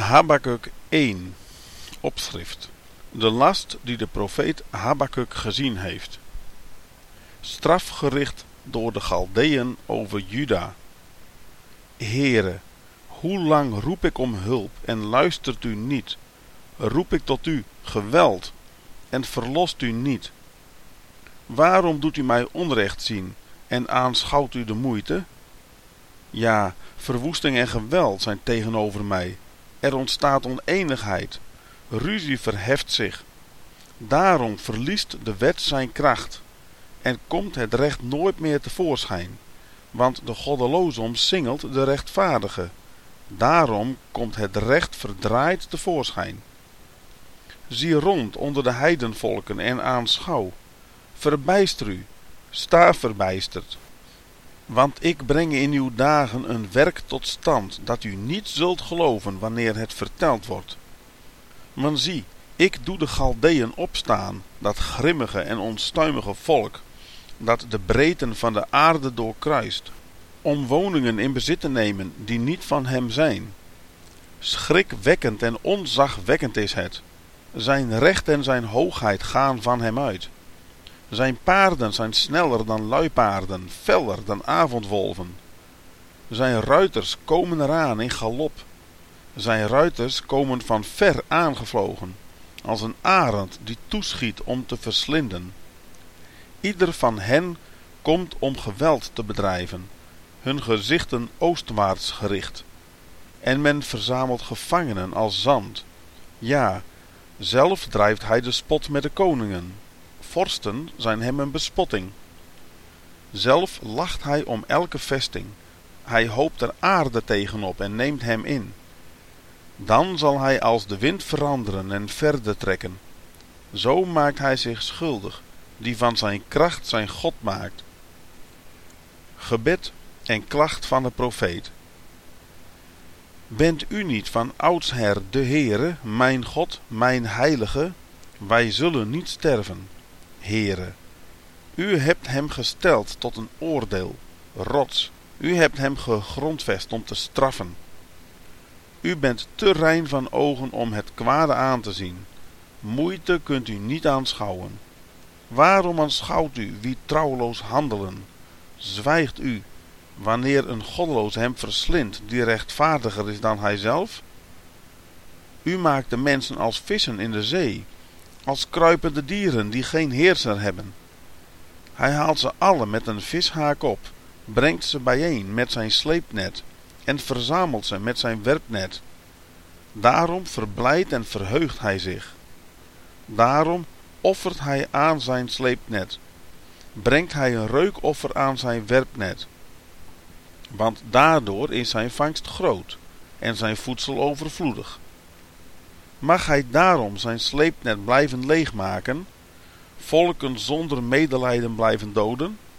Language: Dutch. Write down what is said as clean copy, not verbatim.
Habakuk 1. Opschrift. De last die de profeet Habakuk gezien heeft. Strafgericht door de Chaldeeën over Juda. Heere, hoe lang roep ik om hulp en luistert u niet? Roep ik tot u geweld en verlost u niet? Waarom doet u mij onrecht zien en aanschouwt u de moeite? Ja, verwoesting en geweld zijn tegenover mij. Er ontstaat oneenigheid. Ruzie verheft zich. Daarom verliest de wet zijn kracht en komt het recht nooit meer tevoorschijn. Want de goddeloze omsingelt de rechtvaardige. Daarom komt het recht verdraaid tevoorschijn. Zie rond onder de heidenvolken en aanschouw. Verbijster u, sta verbijsterd. Want ik breng in uw dagen een werk tot stand, dat u niet zult geloven wanneer het verteld wordt. Maar zie, ik doe de Chaldeeën opstaan, dat grimmige en onstuimige volk, dat de breedten van de aarde doorkruist, om woningen in bezit te nemen die niet van hem zijn. Schrikwekkend en onzagwekkend is het. Zijn recht en zijn hoogheid gaan van hem uit. Zijn paarden zijn sneller dan luipaarden, feller dan avondwolven. Zijn ruiters komen eraan in galop. Zijn ruiters komen van ver aangevlogen, als een arend die toeschiet om te verslinden. Ieder van hen komt om geweld te bedrijven, hun gezichten oostwaarts gericht. En men verzamelt gevangenen als zand. Ja, zelf drijft hij de spot met de koningen. Vorsten zijn hem een bespotting. Zelf lacht hij om elke vesting. Hij hoopt er aarde tegenop en neemt hem in. Dan zal hij als de wind veranderen en verder trekken. Zo maakt hij zich schuldig, die van zijn kracht zijn God maakt. Gebed en klacht van de profeet. Bent u niet van oudsher de Heere, mijn God, mijn Heilige? Wij zullen niet sterven. Heere, u hebt hem gesteld tot een oordeel, rots. U hebt hem gegrondvest om te straffen. U bent te rein van ogen om het kwade aan te zien. Moeite kunt u niet aanschouwen. Waarom aanschouwt u wie trouweloos handelen? Zwijgt u, wanneer een goddeloos hem verslindt, die rechtvaardiger is dan hijzelf? U maakt de mensen als vissen in de zee, als kruipende dieren die geen heerser hebben. Hij haalt ze alle met een vishaak op, brengt ze bijeen met zijn sleepnet en verzamelt ze met zijn werpnet. Daarom verblijdt en verheugt hij zich. Daarom offert hij aan zijn sleepnet, brengt hij een reukoffer aan zijn werpnet. Want daardoor is zijn vangst groot en zijn voedsel overvloedig. Mag hij daarom zijn sleepnet blijven leegmaken, volken zonder medelijden blijven doden?